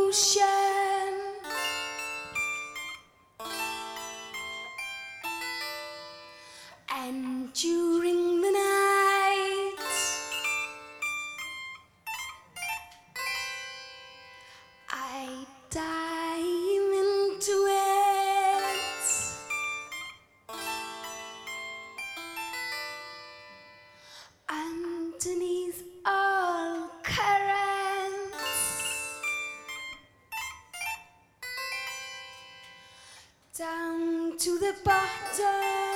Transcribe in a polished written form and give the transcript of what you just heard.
ocean. And during the night, I dive into it, underneath all currents, down to the bottom.